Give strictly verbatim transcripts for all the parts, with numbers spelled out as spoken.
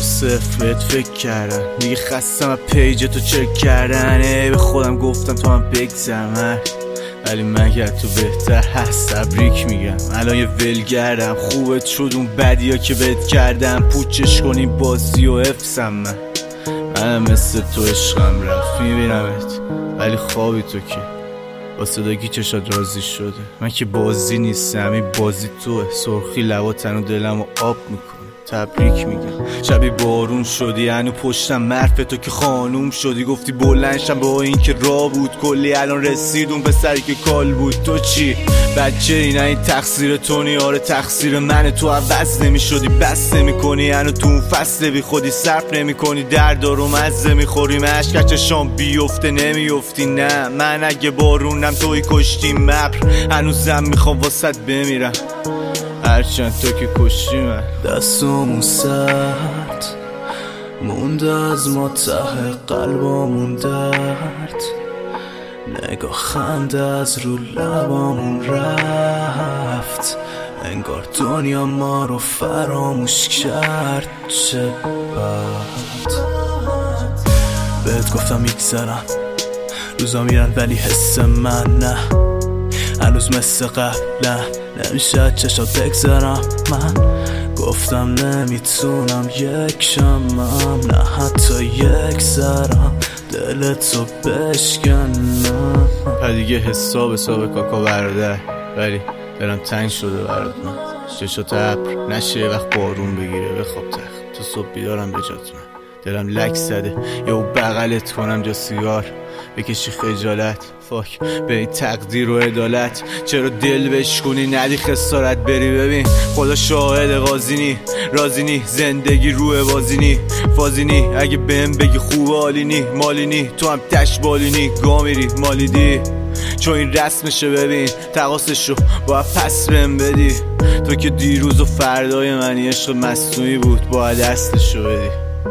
صفر بهت فکر کردم، دیگه خستم از پیج تو چک کردن. ای به خودم گفتم تو هم بگذر، ولی مگر تو بهتر هست. تبریک میگم الان یه ولگردم، خوبت شد اون بدیا که بهت کردم. پوچش کنی بازی و حفظم، من منم مثل تو عشقم رفت. میبینمت ولی خوابی تو که با صداگی چشات راضی شده. من که بازی نیستم، این بازی توه. سرخی لبا تن و دلم رو آب میکنه. تبریک میگم شبی بارون شدی، هنو پشتم مرف تو که خانوم شدی. گفتی بلندشم با این که را بود کلی، الان رسید اون پسری که کال بود. تو چی بچه ای؟ نه این تقصیر تو نی، آره تقصیر منه. تو عوض نمی شدی، بس نمی کنی، هنو تو اون فصل بی خودی صرف نمی کنی. دردا رو مزه می خوری، مشکر چشام بیفته نمیفتی. نه من اگه بارونم توی کشتی مبر، هنوزم میخوام واسط بمیرم هرچند تو که کشتی من. دستامون سرد مونده از ما ته قلبامون درد، نگاه خنده از رو لبامون رفت، انگار دنیا ما رو فراموش کرد. چه بد بهت گفتم میگذرم، روزا میرن ولی حس من نه. هنوز مثل قبلا نمیشه چشات بگذرم. من گفتم نمیتونم یک شمم، نه حتی یک ذرم دلتو بشکنم. دیگه حساب حساب کاکا برادر، ولی دلم تنگ شده برات. من چشات ابر نشه یه وقت بارون بگیره بخواب تخت. تو صبح بیدارم به جات من، دلم لک زده یا او بغلت کنم جا سیگار بکشی خجالت. فاک به این تقدیر و عدالت، چرا دل بشکنی ندی خسارت بری. ببین خدا شاهد قاضینی رازینی، زندگی روی بازینی فازینی. اگه بهم بگی خوب حالینی مالینی، تو هم تش بالینی گا میری مالیدی. چون این رسمشه ببین تقاسشو باید پس بهم بدی. تو که دیروز و فردای منی، عشق مصنوعی بود باید دستشو بدی.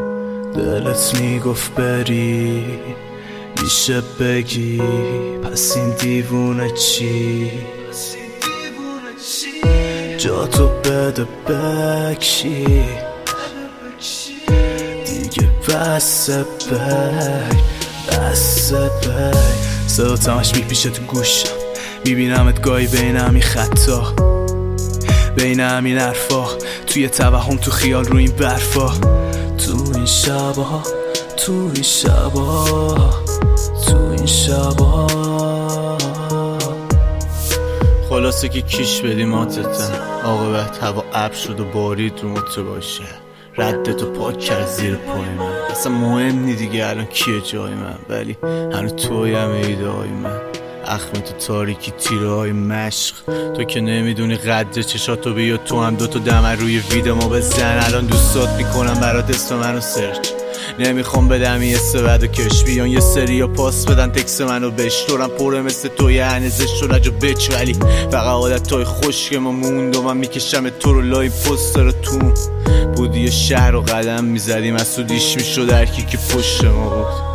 دلت میگفت بری میشه بگی، پس این دیوونه چی؟ جا تو بده بکشی دیگه، بسه بی بسه بی. صدا تماش میپیشه تو گوشم، میبینمت گاهی بین همین خطا، بین همین حرفا، توی توهم تو خیال رو این برفا. تو این شبا تو این شبا تو این شبا خلاصه که کیش بدیم آتتن، عاقبت هوا ابر شد و بارید رو متر باشه. ردتو پاک کرد زیر پای من، اصلا مهم نی دیگه الان کیه جای من. ولی هنو تویم ایده های من، اخم تو تاریکی تیره های مشق. تو که نمیدونی قدر چشاتو بیا، تو هم دوتا دمر روی ویدیو ما بزن. الان دوستات میکنم برات اسم منو سرچ، نمیخوام بدم یه سبد و کش بیان یه سری یا پاس بدن تکس منو بشتورم. پره مثل توی هنزش رو رجا بچ، ولی فقط عادت توی خوش که ما موند و من میکشم تو رو لای پستر تو بودی. یه شهر رو قدم میزدیم از تو دیش میشد درکی که پشت ما بود.